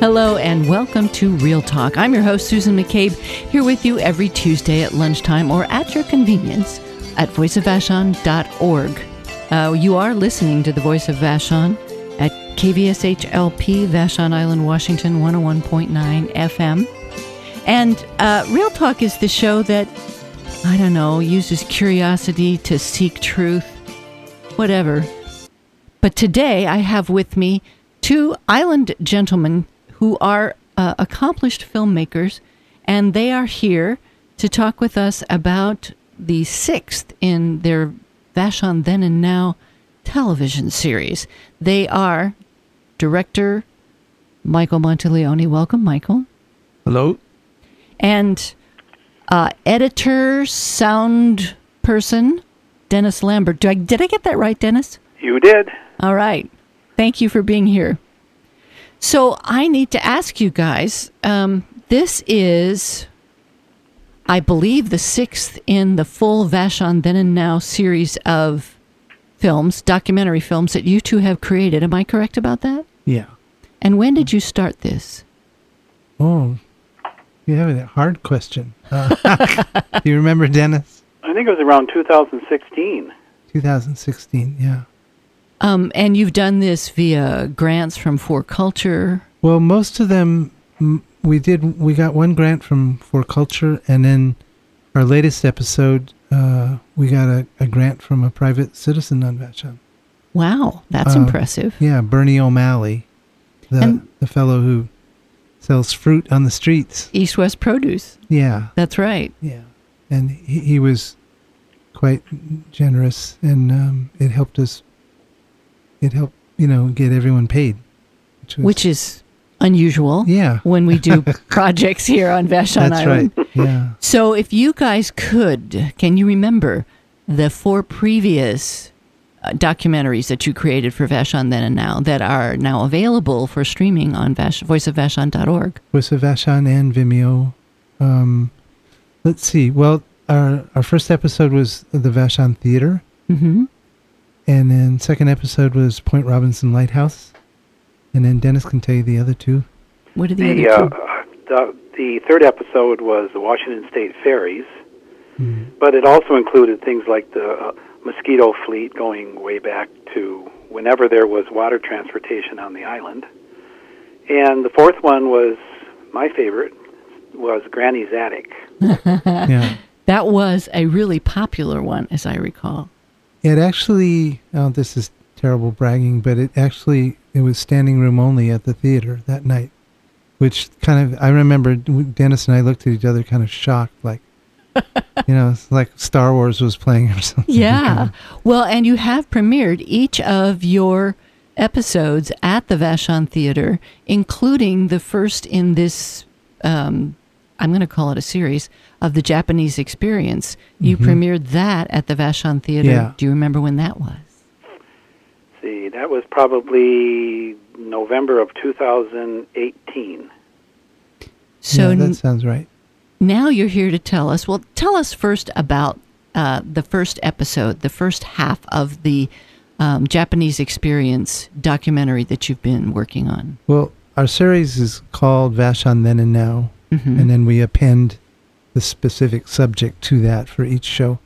Hello and welcome to Real Talk. I'm your host, Susan McCabe, here with you every Tuesday at lunchtime or at your convenience at voiceofvashon.org. You are listening to the Voice of Vashon at KVSH-LP, Vashon Island, Washington, 101.9 FM. And Real Talk is the show that, I don't know, uses curiosity to seek truth, whatever. But today I have with me two island gentlemen who are accomplished filmmakers, and they are here to talk with us about the sixth in their Vashon Then and Now television series. They are director Michael Monteleone. Welcome, Michael. Hello. And editor, sound person, Dennis Lambert. Did I get that right, Dennis? You did. All right. Thank you for being here. So I need to ask you guys, this is, I believe, the sixth in the full Vashon Then and Now series of films, documentary films that you two have created. Am I correct about that? Yeah. And when did you start this? Oh, you have a hard question. Do you remember, Dennis? I think it was around 2016. 2016, yeah. And you've done this via grants from For Culture. Well, most of them we got one grant from For Culture, and then our latest episode, we got a grant from a private citizen on Vashon. Wow, that's impressive. Yeah, Bernie O'Malley, the fellow who sells fruit on the streets. East West Produce. Yeah. That's right. Yeah. And he was quite generous, and it helped us. It helped, get everyone paid. Which is unusual. Yeah. When we do projects here on Vashon Island. That's right, yeah. So if you guys can you remember the four previous documentaries that you created for Vashon Then and Now that are now available for streaming on voiceofvashon.org? Voice of Vashon and Vimeo. Let's see. Well, our first episode was the Vashon Theater. Mm-hmm. And then second episode was Point Robinson Lighthouse. And then Dennis can tell you the other two. What are the other two? The third episode was the Washington State Ferries. Mm-hmm. But it also included things like the mosquito fleet going way back to whenever there was water transportation on the island. And the fourth one was, my favorite, was Granny's Attic. Yeah. That was a really popular one, as I recall. It actually, this is terrible bragging, but it was standing room only at the theater that night, which I remember Dennis and I looked at each other kind of shocked, like, it's like Star Wars was playing or something. Yeah. Well, and you have premiered each of your episodes at the Vashon Theater, including the first in this, I'm going to call it a series, of the Japanese Experience. You premiered that at the Vashon Theater. Yeah. Do you remember when that was? See, that was probably November of 2018. So yeah, that sounds right. Now you're here to tell us. Well, tell us first about the first episode, the first half of the Japanese Experience documentary that you've been working on. Well, our series is called Vashon Then and Now, and then we append the specific subject to that for each show.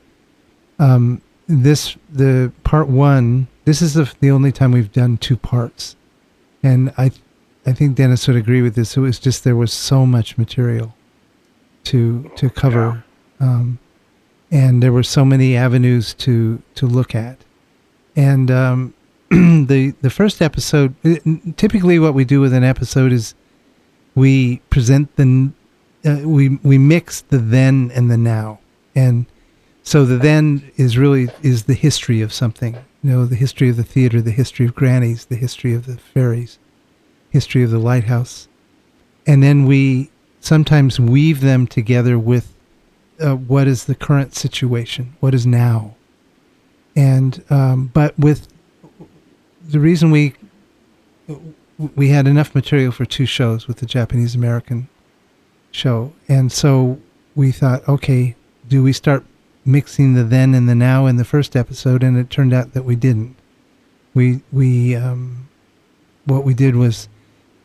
The part one, this is the only time we've done two parts. And I think Dennis would agree with this. It was just, there was so much material to cover. Yeah. And there were so many avenues to look at. And the first episode, typically what we do with an episode is we present we mix the then and the now. And so the then is the history of something. The history of the theater, the history of Granny's, the history of the ferries, history of the lighthouse. And then we sometimes weave them together with what is the current situation, what is now. And but with the reason we had enough material for two shows with the Japanese American show, and so we thought, okay, do we start mixing the then and the now in the first episode? And it turned out that we didn't. What we did was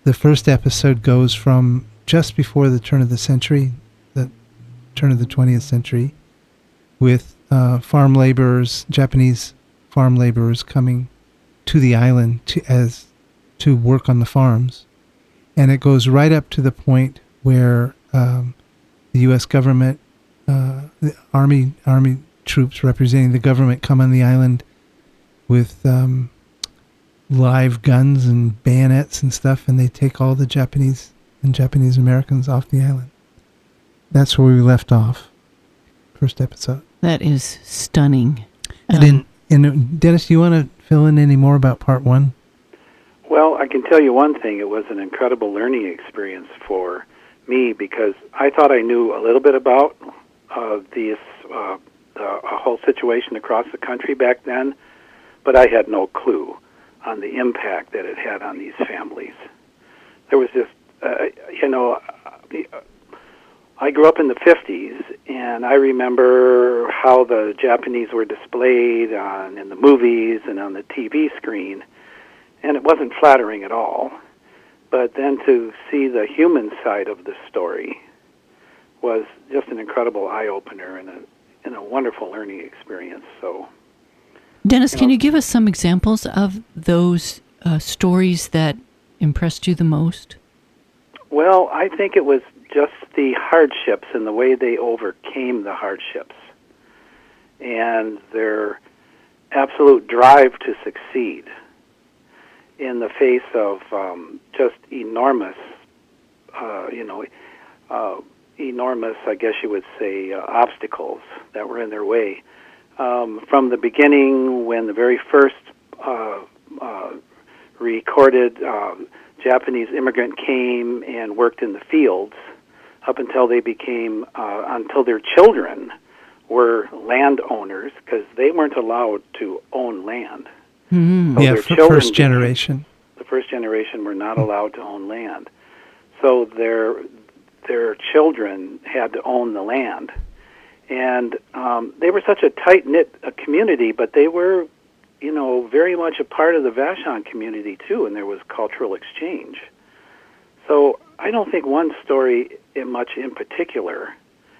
the first episode goes from just before the turn of the century, the turn of the 20th century, with farm laborers, Japanese farm laborers coming to the island to work on the farms. And it goes right up to the point where the U.S. government, the army troops representing the government come on the island with live guns and bayonets and stuff, and they take all the Japanese and Japanese Americans off the island. That's where we left off. First episode. That is stunning. And Dennis, do you want to fill in any more about part one? Well, I can tell you one thing. It was an incredible learning experience for me because I thought I knew a little bit about the whole situation across the country back then, but I had no clue on the impact that it had on these families. There was just, I grew up in the 50s, and I remember how the Japanese were displayed in the movies and on the TV screen, and it wasn't flattering at all. But then to see the human side of the story was just an incredible eye-opener and a wonderful learning experience. So, Dennis, can you give us some examples of those stories that impressed you the most? Well, I think it was just the hardships and the way they overcame the hardships and their absolute drive to succeed in the face of just enormous, enormous, I guess you would say, obstacles that were in their way. From the beginning, when the very first recorded Japanese immigrant came and worked in the fields, up until they became, until their children were landowners, because they weren't allowed to own land. Mm-hmm. So first generation. The first generation were not allowed to own land. So their children had to own the land. And they were such a tight-knit community, but they were, very much a part of the Vashon community, too, and there was cultural exchange. So I don't think one story much in particular.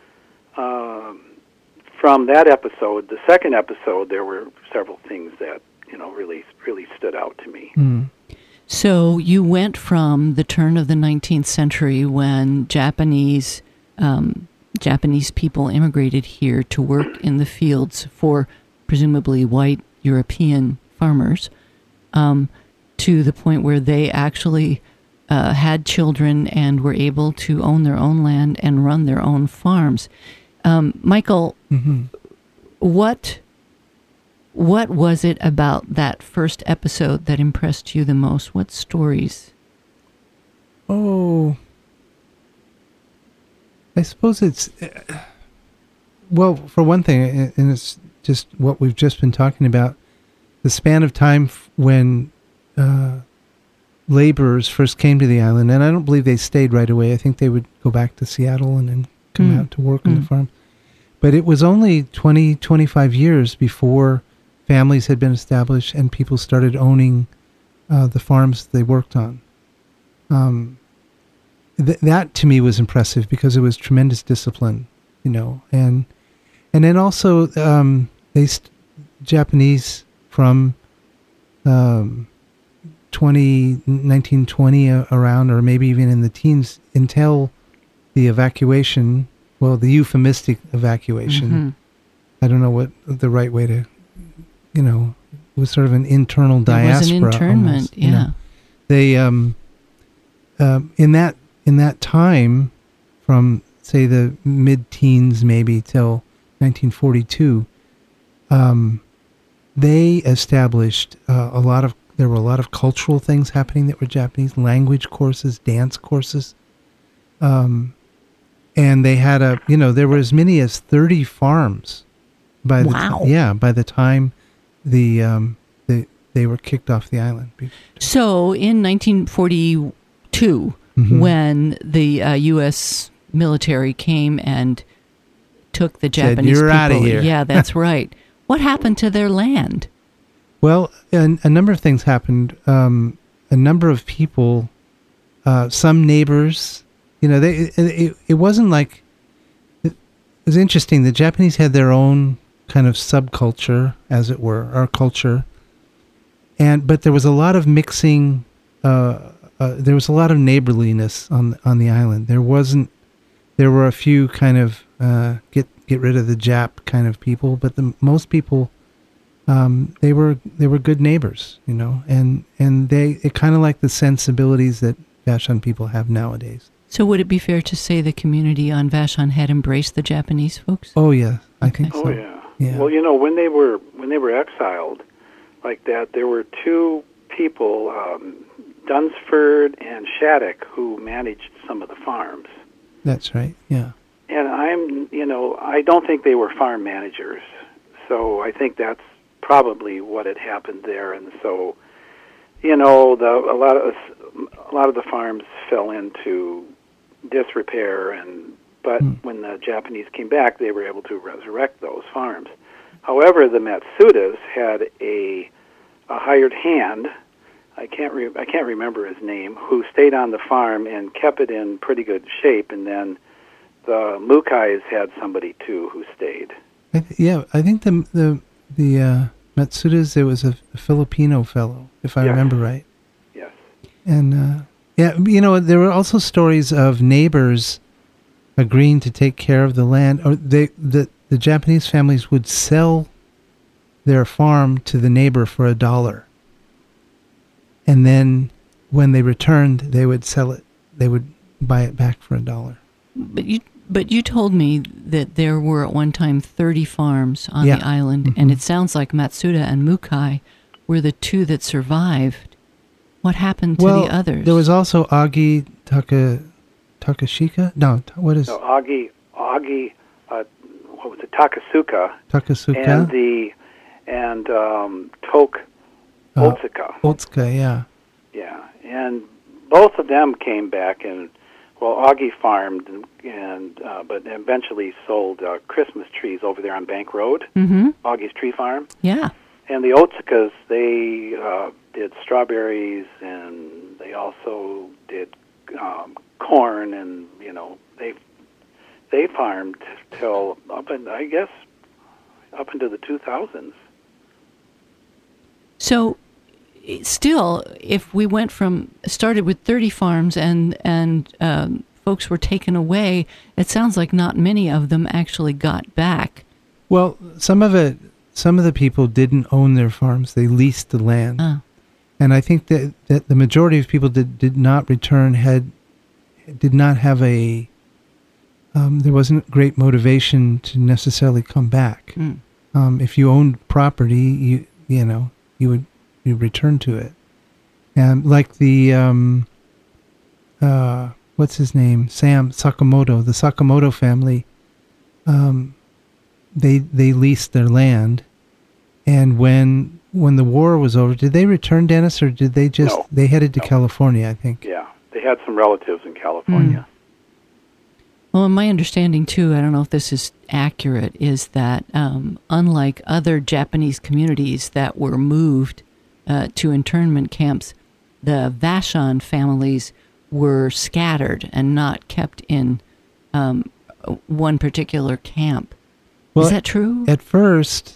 From that episode, the second episode, there were several things that, really stood out to me. Mm. So you went from the turn of the 19th century when Japanese people immigrated here to work in the fields for presumably white European farmers, to the point where they actually had children and were able to own their own land and run their own farms. Michael, mm-hmm. What was it about that first episode that impressed you the most? What stories? Oh, I suppose it's, well, for one thing, and it's just what we've just been talking about, the span of time when laborers first came to the island, and I don't believe they stayed right away. I think they would go back to Seattle and then come out to work on the farm. But it was only 20, 25 years before families had been established and people started owning the farms they worked on. That to me was impressive because it was tremendous discipline, and then also Japanese from 1920 around, or maybe even in the teens, until the evacuation, the euphemistic evacuation. Mm-hmm. I don't know what the right way to, it was sort of an internal diaspora. It was an internment, almost, They, in that time, from say the mid-teens maybe till 1942, they established there were a lot of cultural things happening that were Japanese, language courses, dance courses, and they had there were as many as 30 farms by the time they were kicked off the island. So in 1942, mm-hmm. when the U.S. military came and took the Japanese "You're people, out of here." Yeah, that's right. What happened to their land? Well, a number of things happened. A number of people some neighbors, it wasn't like, it was interesting. The Japanese had their own kind of subculture, as it were, our culture. But there was a lot of mixing, there was a lot of neighborliness on the island. There were a few kind of, get rid of the Jap kind of people, but most people, they were good neighbors, and it kind of like the sensibilities that Vashon people have nowadays. So would it be fair to say the community on Vashon had embraced the Japanese folks? Oh yeah, I think so. Oh yeah. Well, when they were exiled like that, there were two people, Dunsford and Shattuck, who managed some of the farms. That's right. Yeah. And I don't think they were farm managers. So I think that's probably what had happened there. And so, a lot of the farms fell into disrepair, but when the Japanese came back, they were able to resurrect those farms. However, the Matsudas had a hired hand. I can't remember his name, who stayed on the farm and kept it in pretty good shape, and then the Mukais had somebody too who stayed. I think the Matsudas, there was a Filipino fellow, if I remember right. Yes. And there were also stories of neighbors agreeing to take care of the land, or the Japanese families would sell their farm to the neighbor for $1. And then when they returned, they would sell it. They would buy it back for $1. But you told me that there were at one time 30 farms on the island, and it sounds like Matsuda and Mukai were the two that survived. What happened to the others? There was also Agi Takashika. No, what is? No, Agi. What was it? Takasuka. Takasuka. And Tok Otsuka. Otsuka, yeah. Yeah, and both of them came back, and Augie farmed, but eventually sold Christmas trees over there on Bank Road. Mm-hmm. Augie's Tree Farm. Yeah. And the Otsukas, they did strawberries, and they also did corn, and they farmed till up into the 2000s. So, still, if we started with 30 farms and folks were taken away, it sounds like not many of them actually got back. Well, some of the people didn't own their farms; they leased the land, and I think that the majority of people did not return did not have there wasn't great motivation to necessarily come back. If you owned property, you return to it. And like the, what's his name? Sam Sakamoto, the Sakamoto family, they leased their land. And when the war was over, did they return, Dennis, or did they just, they headed to California, I think? Yeah, they had some relatives in California. Well, my understanding, too, I don't know if this is accurate, is that unlike other Japanese communities that were moved to internment camps, the Vashon families were scattered and not kept in one particular camp. Is that true? At first,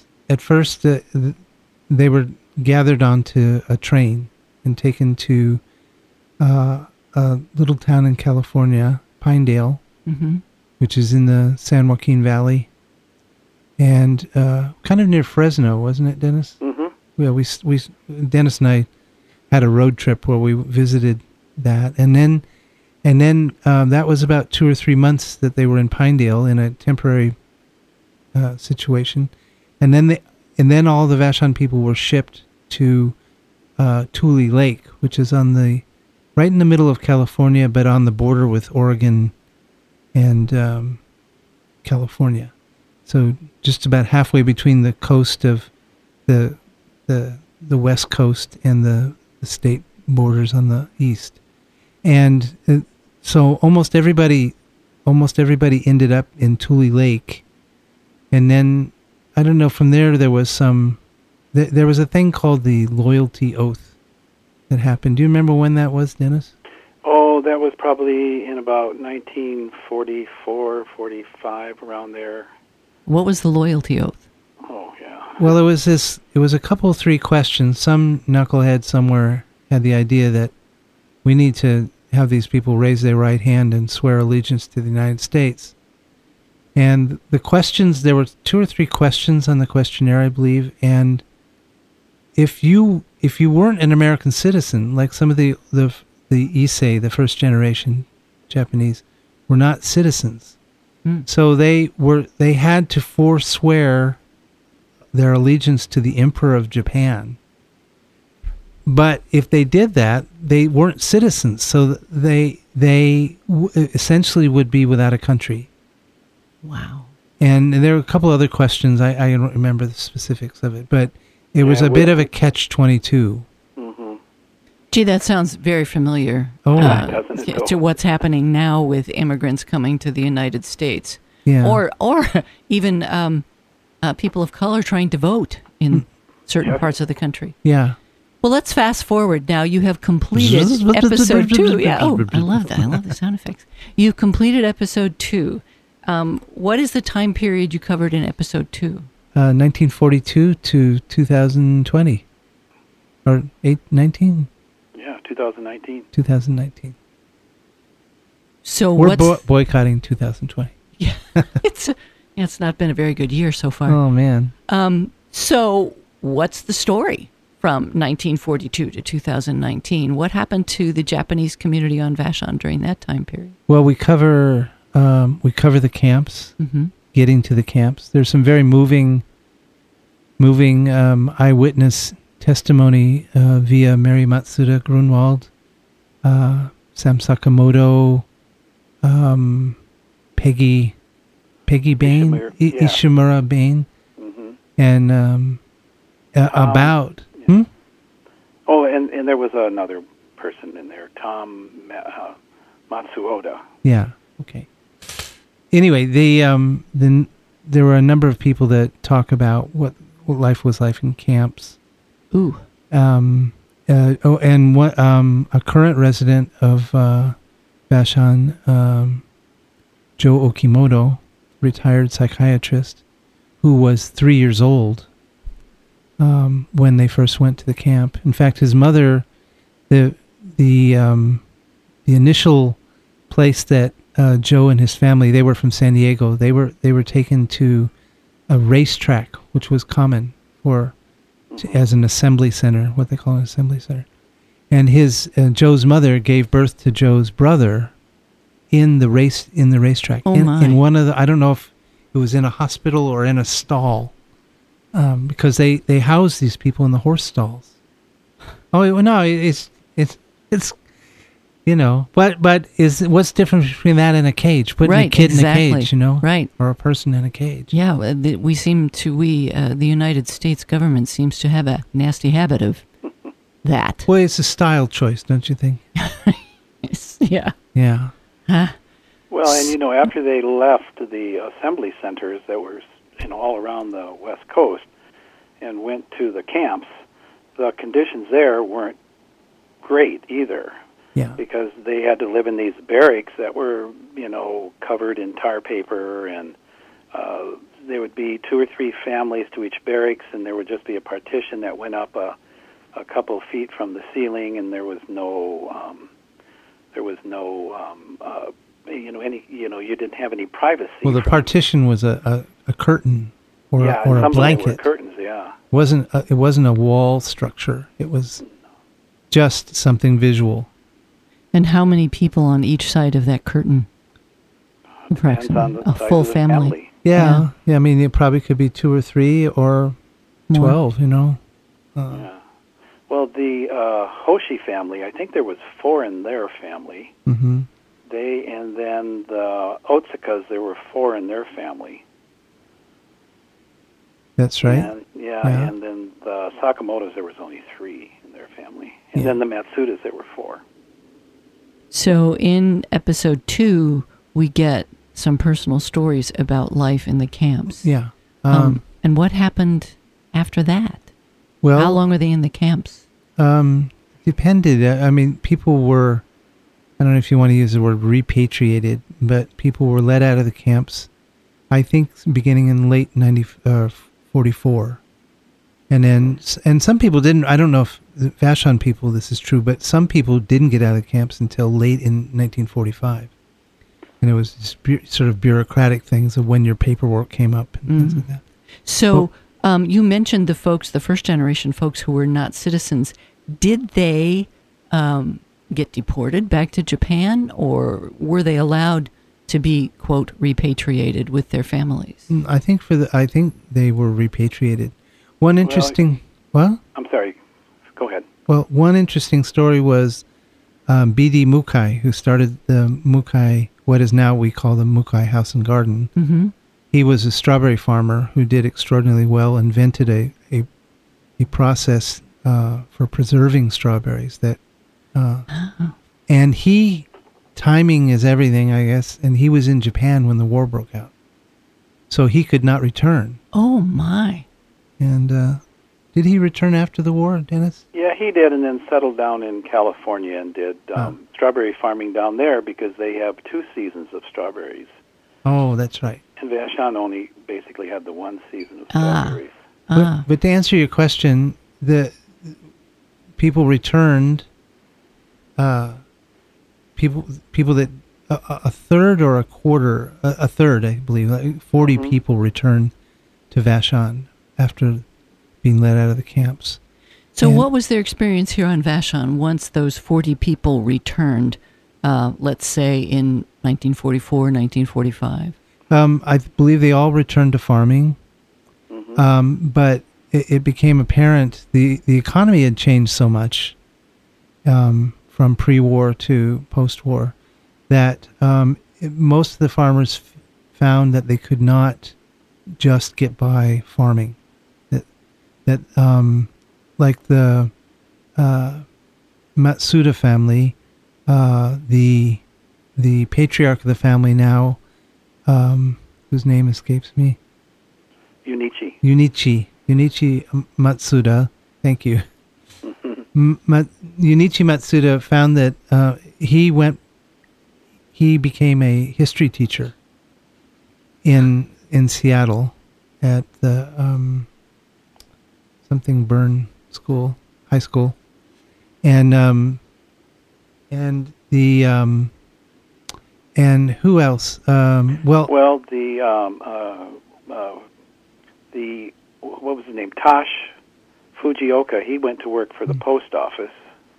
they were gathered onto a train and taken to a little town in California, Pinedale, which is in the San Joaquin Valley, and kind of near Fresno, wasn't it, Dennis? Mm-hmm. Yeah, Dennis and I had a road trip where we visited that, and then that was about 2 or 3 months that they were in Pinedale in a temporary situation, and then all the Vashon people were shipped to Tule Lake, which is right in the middle of California, but on the border with Oregon and California. So just about halfway between the coast of the West Coast and the state borders on the east. And so almost everybody ended up in Tule Lake. And then, I don't know, from there was there was a thing called the loyalty oath that happened. Do you remember when that was, Dennis? Oh, that was probably in about 1944, 45, around there. What was the loyalty oath? Oh, yeah. Well, it was a couple, 3 questions. Some knucklehead somewhere had the idea that we need to have these people raise their right hand and swear allegiance to the United States. And the questions, there were 2 or 3 questions on the questionnaire, I believe, and if you weren't an American citizen, like some of the Issei, the first generation Japanese, were not citizens. So they had to forswear their allegiance to the Emperor of Japan. But if they did that, they weren't citizens, so they essentially would be without a country. Wow. And there were a couple other questions. I don't remember the specifics of it, but it was a bit of a catch-22. Mm-hmm. Gee, that sounds very familiar Doesn't it, to what's happening now with immigrants coming to the United States. Yeah. Or even people of color trying to vote in certain parts of the country. Yeah. Well, let's fast forward now. You have completed episode 2. Yeah. Oh, I love that. I love the sound effects. You've completed episode 2. What is the time period you covered in episode 2? 1942 to 2020. Or 19? Yeah, 2019. 2019. So We're what's... boycotting 2020. Yeah. It's not been a very good year so far. Oh, man. So what's the story from 1942 to 2019? What happened to the Japanese community on Vashon during that time period? Well, we cover the camps, getting to the camps. There's some very moving eyewitness testimony via Mary Matsuda Grunwald, Sam Sakamoto, Peggy Bain, Ishimura Bain, and about... Yeah. Oh, and there was another person in there, Tom Matsuoda. Yeah, okay. Anyway, there were a number of people that talk about what life was like in camps. Ooh. And what a current resident of Vashon, Joe Okimoto, retired psychiatrist, who was 3 years old when they first went to the camp. In fact, his mother, the initial place that Joe and his family, they were from San Diego. They were taken to a racetrack, which was common as an assembly center, what they call an assembly center. And Joe's mother gave birth to Joe's brother in the racetrack. Oh, in one of the, I don't know if it was in a hospital or in a stall, because they house these people in the horse stalls. Oh no, it's but what's different between that and a cage? Putting a kid in a cage, right, or a person in a cage. Yeah, the United States government seems to have a nasty habit of that. Well, it's a style choice, don't you think? Yeah. Yeah. Huh? Well, and after they left the assembly centers that were all around the West Coast and went to the camps, the conditions there weren't great either. Yeah. Because they had to live in these barracks that were, covered in tar paper, and there would be 2 or 3 families to each barracks, and there would just be a partition that went up a couple feet from the ceiling, and there was no, you didn't have any privacy. Well, the partition was a curtain or a blanket. Were curtains, yeah. It wasn't a wall structure. It was just something visual. And how many people on each side of that curtain? Approximately a full family. Yeah. I mean, it probably could be 2 or 3 or 12. Yeah. Well, the Hoshi family, I think there was 4 in their family. Mm-hmm. And then the Otsukas, there were 4 in their family. That's right. And then the Sakamotos, there was only 3 in their family. And then the Matsudas, there were 4. So in episode 2, we get some personal stories about life in the camps. Yeah. And what happened after that? Well, how long were they in the camps? Depended. I mean, people were I don't know if you want to use the word repatriated, but people were let out of the camps, I think, beginning in late 1944. And some people didn't. I don't know if the Vashon people, this is true, but some people didn't get out of the camps until late in 1945. And it was just sort of bureaucratic things of when your paperwork came up and things like that. So you mentioned the first generation folks who were not citizens. Did they get deported back to Japan, or were they allowed to be, quote, repatriated with their families? I think they were repatriated. One interesting... Well, I'm sorry. Go ahead. Well, one interesting story was B.D. Mukai, who started the Mukai, what is now we call the Mukai House and Garden. Mm-hmm. He was a strawberry farmer who did extraordinarily well, invented a process for preserving strawberries that... And timing is everything, I guess, and he was in Japan when the war broke out. So he could not return. Oh, my. And did he return after the war, Dennis? Yeah, he did, and then settled down in California and did strawberry farming down there because they have 2 seasons of strawberries. Oh, that's right. And Vashon only basically had the 1 season of strawberries. But to answer your question, the people returned... people that a third or a quarter, a third, I believe, like 40 people returned to Vashon after being let out of the camps. So what was their experience here on Vashon once those 40 people returned, let's say in 1944, 1945? I believe they all returned to farming, but it became apparent the economy had changed so much from pre-war to post-war that most of the farmers found that they could not just get by farming. That like the Matsuda family, the patriarch of the family now, whose name escapes me. Junichi Matsuda. Thank you. Junichi Matsuda found that he became a history teacher in Seattle at the something Byrne school, high school, and who else? The what was his name? Tosh Fujioka. He went to work for the post office,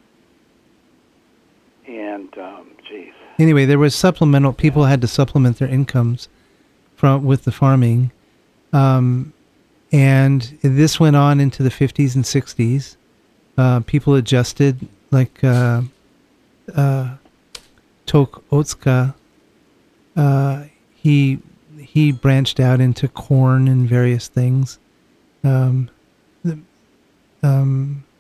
and Anyway, there was supplemental. People had to supplement their incomes with the farming, and this went on into the 50s and 60s. People adjusted, like Tok Otsuka. He branched out into corn and various things, and then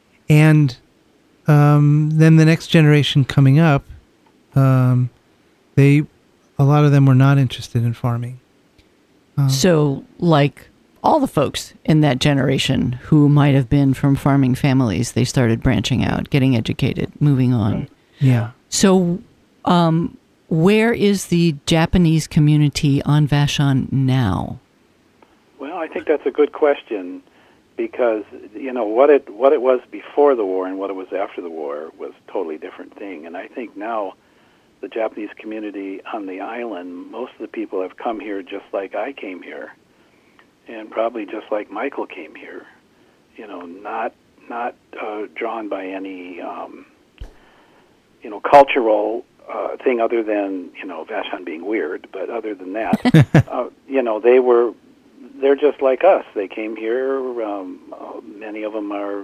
the next generation coming up, a lot of them were not interested in farming. So, like all the folks in that generation who might have been from farming families, they started branching out, getting educated, moving on. Yeah. So, where is the Japanese community on Vashon now? Well, I think that's a good question because, what it was before the war and what it was after the war was a totally different thing. And I think now the Japanese community on the island, most of the people have come here just like I came here and probably just like Michael came here, not drawn by any, cultural thing other than, Vashon being weird, but other than that, they're just like us. They came here. Many of them are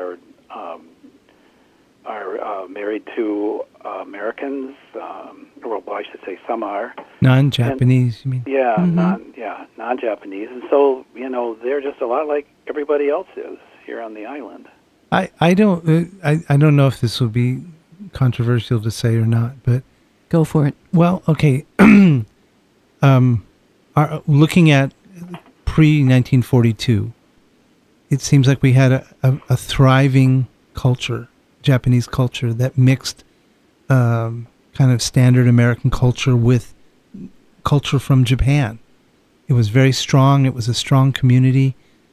married to Americans. I should say some are non-Japanese. You mean? Yeah, non-Japanese, and so they're just a lot like everybody else is here on the island. I don't know if this will be controversial to say or not, but go for it. Well, okay. Looking at pre-1942, it seems like we had a thriving culture, Japanese culture, that mixed kind of standard American culture with culture from Japan. It was very strong. It was a strong community.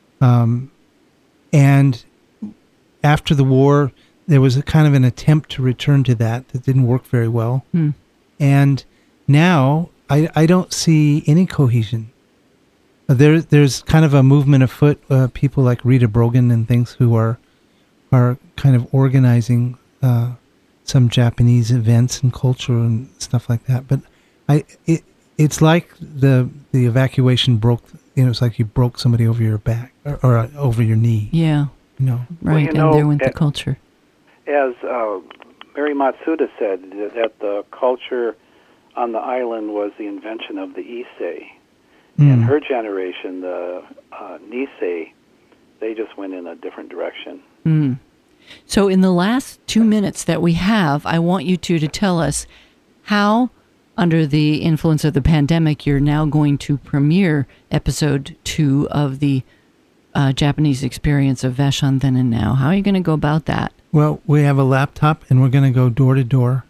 And after the war, there was a kind of an attempt to return to that didn't work very well. And now I don't see any cohesion. There's kind of a movement afoot, people like Rita Brogan and things who are kind of organizing some Japanese events and culture and stuff like that. But it's like the evacuation broke. It's like you broke somebody over your back or over your knee. Yeah. Right. Well, and there went the culture. As Mary Matsuda said, that the culture on the island was the invention of the Issei. And her generation, the Nisei, they just went in a different direction. So in the last 2 minutes that we have, I want you two to tell us how, under the influence of the pandemic, you're now going to premiere episode 2 of the Japanese experience of Vashon Then and Now. How are you going to go about that? Well, we have a laptop, and we're going to go door to door.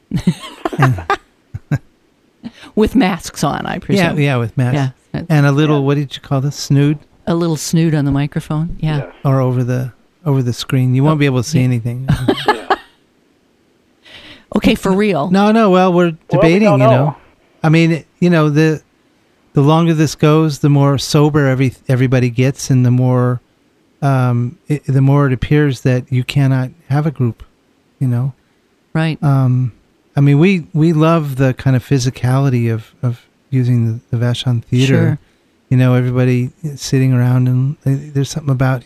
With masks on, I presume. Yeah, with masks. Yeah. And a little, what did you call this, snood? A little snood on the microphone, yeah. Yes. Or over the screen. You won't be able to see anything. Okay, for real. No, well, we're debating, we don't know. I mean, the longer this goes, the more sober everybody gets, and the more it appears that you cannot have a group, Right. I mean, we love the kind of physicality of using the Vashon Theater. Sure. Everybody sitting around, and there's something about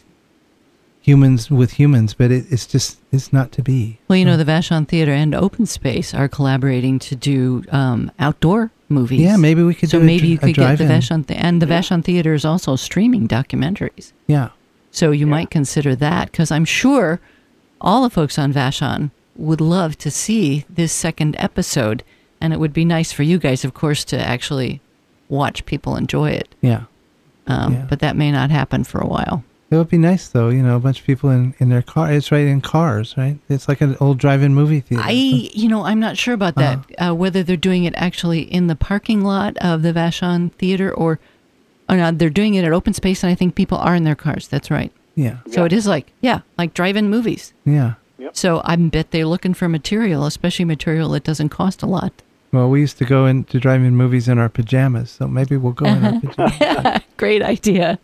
humans with humans, but it's not to be. Well, the Vashon Theater and Open Space are collaborating to do outdoor movies. Yeah, maybe we could. So do maybe you could get the drive-in. Vashon and the Vashon Theater is also streaming documentaries. Yeah. So you might consider that, because I'm sure all the folks on Vashon would love to see this second episode, and it would be nice for you guys, of course, to actually watch people enjoy it. Yeah. But that may not happen for a while. It would be nice, though, a bunch of people in their car. It's right in cars, right? It's like an old drive-in movie theater. I'm not sure about that, whether they're doing it actually in the parking lot of the Vashon Theater or not. They're doing it at Open Space, and I think people are in their cars. That's right. Yeah. So it is like drive-in movies. Yeah. Yep. So I bet they're looking for material, especially material that doesn't cost a lot. Well, we used to go into drive-in movies in our pajamas, so maybe we'll go in our pajamas. Great idea.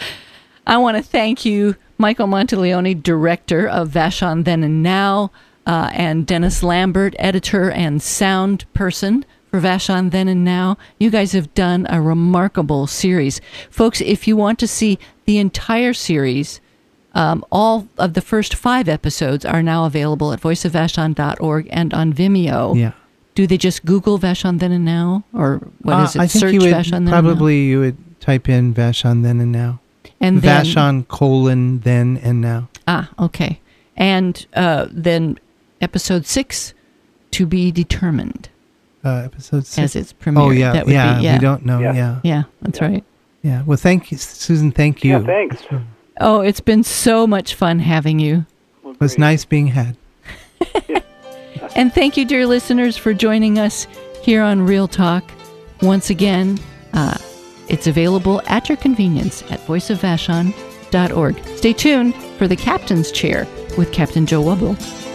I want to thank you, Michael Monteleone, director of Vashon Then and Now, and Dennis Lambert, editor and sound person for Vashon Then and Now. You guys have done a remarkable series. Folks, if you want to see the entire series, all of the first 5 episodes are now available at voiceofvashon.org and on Vimeo. Yeah. Do they just Google Vashon Then and Now? Or what is it? I think Search you would, Vashon Then probably you would type in Vashon Then and Now. and then, Vashon : Then and Now. Okay. And then episode 6, To Be Determined. Episode 6. As it's premiered. Oh, yeah. That would Yeah, be, yeah. we don't know. Yeah. Yeah, that's right. Yeah. Well, thank you, Susan. Thank you. Yeah, thanks. Oh, it's been so much fun having you. Well, It was great. nice being had. And thank you, dear listeners, for joining us here on Real Talk. Once again, it's available at your convenience at voiceofvashon.org. Stay tuned for The Captain's Chair with Captain Joe Wubble.